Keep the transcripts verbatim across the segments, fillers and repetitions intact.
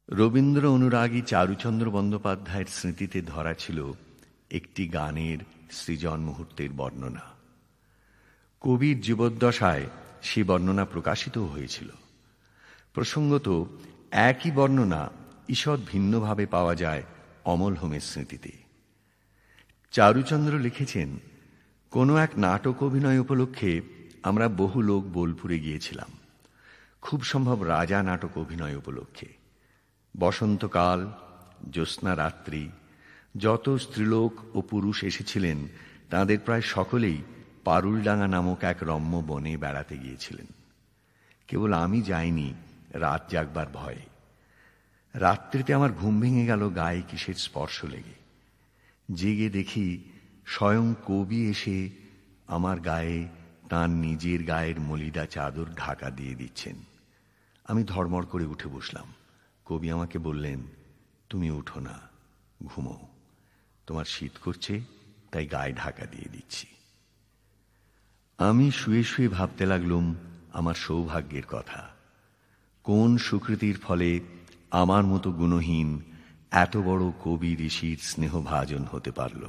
রবীন্দ্র অনুরাগী চারুচন্দ্র বন্দ্যোপাধ্যায়ের স্মৃতিতে ধরা ছিল একটি গানের সৃজন মুহূর্তের বর্ণনা। কবির জীবদ্দশায় সে বর্ণনা প্রকাশিত হয়েছিল। প্রসঙ্গত একই বর্ণনা ঈষৎ ভিন্নভাবে পাওয়া যায় অমল হোমের স্মৃতিতে। চারুচন্দ্র লিখেছেন, কোনো এক নাটক অভিনয় উপলক্ষে আমরা বহু লোক বোলপুরে গিয়েছিলাম, খুব সম্ভব রাজা নাটক অভিনয় উপলক্ষে। বসন্তকাল, জ্যোৎস্না রাত্রি, যত স্ত্রীলোক ও পুরুষ এসেছিলেন তাদের প্রায় সকলেই পারুলডাঙ্গা নামক এক রম্য বনে বেড়াতে গিয়েছিলেন। কেবল আমি যাইনি রাত জাগবার ভয়ে। রাত্রিতে আমার ঘুম ভেঙে গেল গায়ে কিসের স্পর্শ লেগে। জেগে দেখি স্বয়ং কবি এসে আমার গায়ে তাঁর নিজের গায়ের মলিদা চাদর ঢাকা দিয়ে দিচ্ছেন। আমি ধড়মড় করে উঠে বসলাম। কবি আমাকে বললেন, তুমি উঠো না, ঘুমো, তোমার শীত করছে তাই গায়ে ঢাকা দিয়ে দিচ্ছি। আমি শুয়ে শুয়ে ভাবতে লাগলুম আমার সৌভাগ্যের কথা। কোন সুকৃতির ফলে আমার মতো গুণহীন এত বড় কবি ঋষির স্নেহভাজন হতে পারল।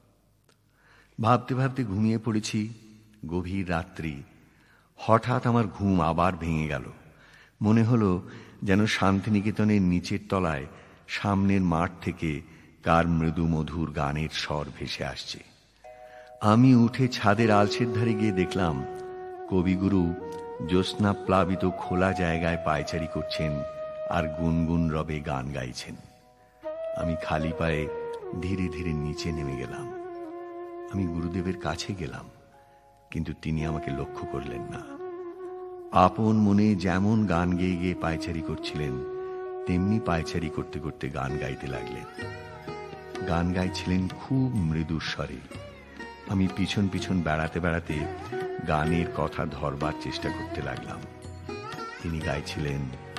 ভাবতে ভাবতে ঘুমিয়ে পড়েছি। গভীর রাত্রি। হঠাৎ আমার ঘুম আবার ভেঙে গেল। মনে হলো যেন শান্তিনিকেতনের নিচের তলায় সামনের মাঠ থেকে কার মৃদু মধুর গানের স্বর ভেসে আসছে। আমি উঠে ছাদের আলসের ধারে গিয়ে দেখলাম কবিগুরু জ্যোৎস্না প্লাবিত খোলা জায়গায় পায়চারি করছেন আর গুনগুন রবে গান গাইছেন। আমি খালি পায়ে ধীরে ধীরে নিচে নেমে গেলাম। আমি গুরুদেবের কাছে গেলাম, কিন্তু তিনি আমাকে লক্ষ্য করলেন না। আপন মনে যেমন গান গেয়ে গেয়ে পায়চারি করছিলেন তেমনি পায়চারি করতে করতে গান গাইতে লাগলেন। গান গাইছিলেন খুব মৃদু স্বরে। আমি পিছন পিছন বেড়াতে বেড়াতে গানের কথা ধরবার চেষ্টা করতে লাগলাম। তিনি গাইছিলেন,